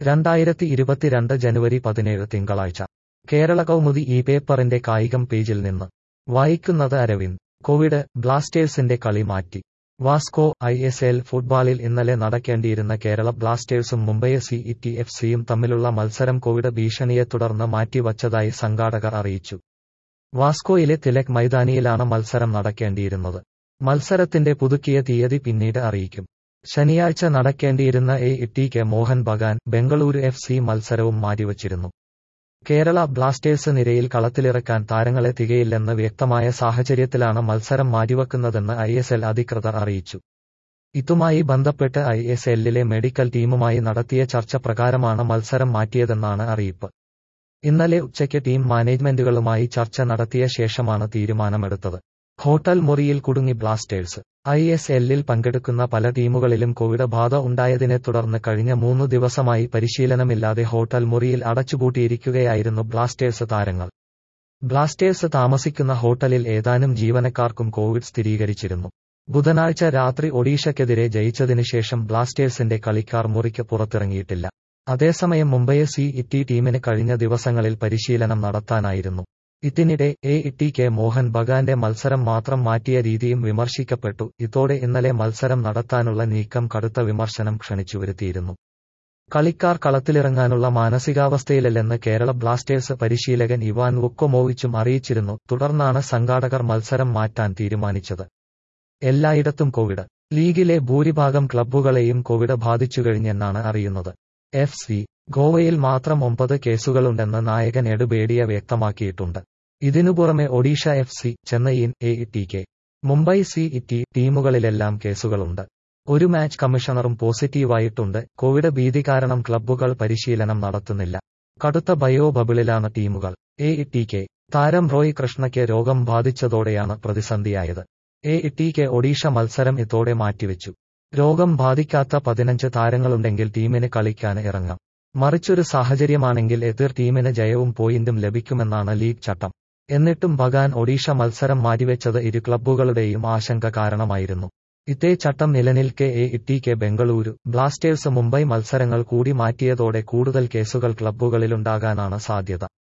2022 ജനുവരി 17 തിങ്കളാഴ്ച കേരള കൗമുദി ഈ പേപ്പറിന്റെ കായികം പേജിൽ നിന്ന് വായിക്കുന്നത് അരവിന്ദ്. കോവിഡ് ബ്ലാസ്റ്റേഴ്സിന്റെ കളി മാറ്റി. വാസ്കോ ISL ഫുട്ബോളിൽ ഇന്നലെ നടക്കേണ്ടിയിരുന്ന കേരള ബ്ലാസ്റ്റേഴ്സും മുംബൈ CETFCയും തമ്മിലുള്ള മത്സരം കോവിഡ് ഭീഷണിയെ തുടർന്ന് മാറ്റിവച്ചതായി സംഘാടകർ അറിയിച്ചു. വാസ്കോയിലെ തിലക് മൈതാനിയിലാണ് മത്സരം നടക്കേണ്ടിയിരുന്നത്. മത്സരത്തിന്റെ പുതുക്കിയ തീയതി പിന്നീട് അറിയിക്കും. ശനിയാഴ്ച നടക്കേണ്ടിയിരുന്ന ATK മോഹൻ ബഗാൻ ബംഗളൂരു FC മത്സരവും മാറ്റിവച്ചിരുന്നു. കേരള ബ്ലാസ്റ്റേഴ്സ് നിരയിൽ കളത്തിലിറക്കാൻ താരങ്ങളെ തികയില്ലെന്ന് വ്യക്തമായ സാഹചര്യത്തിലാണ് മത്സരം മാറ്റിവെക്കുന്നതെന്ന് ISL അധികൃതർ അറിയിച്ചു. ഇതുമായി ബന്ധപ്പെട്ട് ISLലെ മെഡിക്കൽ ടീമുമായി നടത്തിയ ചർച്ച പ്രകാരമാണ് മത്സരം മാറ്റിയതെന്നാണ് അറിയിപ്പ്. ഇന്നലെ ഉച്ചയ്ക്ക് ടീം മാനേജ്മെന്റുകളുമായി ചർച്ച നടത്തിയ ശേഷമാണ് തീരുമാനമെടുത്തത്. ഹോട്ടൽ മുറിയിൽ കുടുങ്ങി ബ്ലാസ്റ്റേഴ്സ്. ISLൽ പങ്കെടുക്കുന്ന പല ടീമുകളിലും കോവിഡ് ബാധ ഉണ്ടായതിനെ തുടർന്ന് കഴിഞ്ഞ 3 ദിവസമായി പരിശീലനമില്ലാതെ ഹോട്ടൽ മുറിയിൽ അടച്ചുപൂട്ടിയിരിക്കുകയായിരുന്നു ബ്ലാസ്റ്റേഴ്സ് താരങ്ങൾ. ബ്ലാസ്റ്റേഴ്സ് താമസിക്കുന്ന ഹോട്ടലിൽ ഏതാനും ജീവനക്കാർക്കും കോവിഡ് സ്ഥിരീകരിച്ചിരുന്നു. ബുധനാഴ്ച രാത്രി ഒഡീഷയ്ക്കെതിരെ ജയിച്ചതിനു ശേഷം ബ്ലാസ്റ്റേഴ്സിന്റെ കളിക്കാർ മുറിക്ക് പുറത്തിറങ്ങിയിട്ടില്ല. അതേസമയം മുംബൈ CET ടീമിന് കഴിഞ്ഞ ദിവസങ്ങളിൽ പരിശീലനം നടത്താനായിരുന്നു. ഇതിനിടെ ATK മോഹൻ ബഗാന്റെ മത്സരം മാത്രം മാറ്റിയ രീതിയും വിമർശിക്കപ്പെട്ടു. ഇതോടെ ഇന്നലെ മത്സരം നടത്താനുള്ള നീക്കം കടുത്ത വിമർശനം ക്ഷണിച്ചുവരുത്തിയിരുന്നു. കളിക്കാർ കളത്തിലിറങ്ങാനുള്ള മാനസികാവസ്ഥയിലല്ലെന്ന് കേരള ബ്ലാസ്റ്റേഴ്സ് പരിശീലകൻ ഇവാൻ വുക്കോമോവിച്ചും അറിയിച്ചിരുന്നു. തുടർന്നാണ് സംഘാടകർ മത്സരം മാറ്റാൻ തീരുമാനിച്ചത്. എല്ലായിടത്തും കോവിഡ്. ലീഗിലെ ഭൂരിഭാഗം ക്ലബ്ബുകളെയും കോവിഡ് ബാധിച്ചുകഴിഞ്ഞെന്നാണ് അറിയുന്നത്. FC ഗോവയിൽ മാത്രം 9 കേസുകളുണ്ടെന്ന് നായകൻ എഡ് ബേഡിയ വ്യക്തമാക്കിയിട്ടുണ്ട്. ഇതിനുപുറമെ Odisha FC, Chennaiyin ATK, Mumbai CET ടീമുകളിലെല്ലാം കേസുകളുണ്ട്. ഒരു മാച്ച് കമ്മീഷണറും പോസിറ്റീവായിട്ടുണ്ട്. കോവിഡ് ഭീതി കാരണം ക്ലബ്ബുകൾ പരിശീലനം നടത്തുന്നില്ല. കടുത്ത ബയോ ബബിളിലാണ് ടീമുകൾ. ATK താരം റോയ് കൃഷ്ണയ്ക്ക് രോഗം ബാധിച്ചതോടെയാണ് പ്രതിസന്ധിയായത്. ATK ഒഡീഷ മത്സരം ഇതോടെ മാറ്റിവെച്ചു. രോഗം ബാധിക്കാത്ത 15 താരങ്ങളുണ്ടെങ്കിൽ ടീമിന് കളിക്കാൻ ഇറങ്ങാം. മറിച്ചൊരു സാഹചര്യമാണെങ്കിൽ എതിർ ടീമിന് ജയവും പോയിന്റും ലഭിക്കുമെന്നാണ് ലീഗ് ചട്ടം. എന്നിട്ടും ബഗാൻ ഒഡീഷ മത്സരം മാറ്റിവെച്ചത് ഇരു ക്ലബ്ബുകളുടെയും ആശങ്ക കാരണമായിരുന്നു. ഇതേ ചട്ടം നിലനിൽക്കെ ATK ബംഗളൂരു, ബ്ലാസ്റ്റേഴ്സ് മുംബൈ മത്സരങ്ങൾ കൂടി മാറ്റിയതോടെ കൂടുതൽ കേസുകൾ ക്ലബ്ബുകളിലുണ്ടാകാനാണ് സാധ്യത.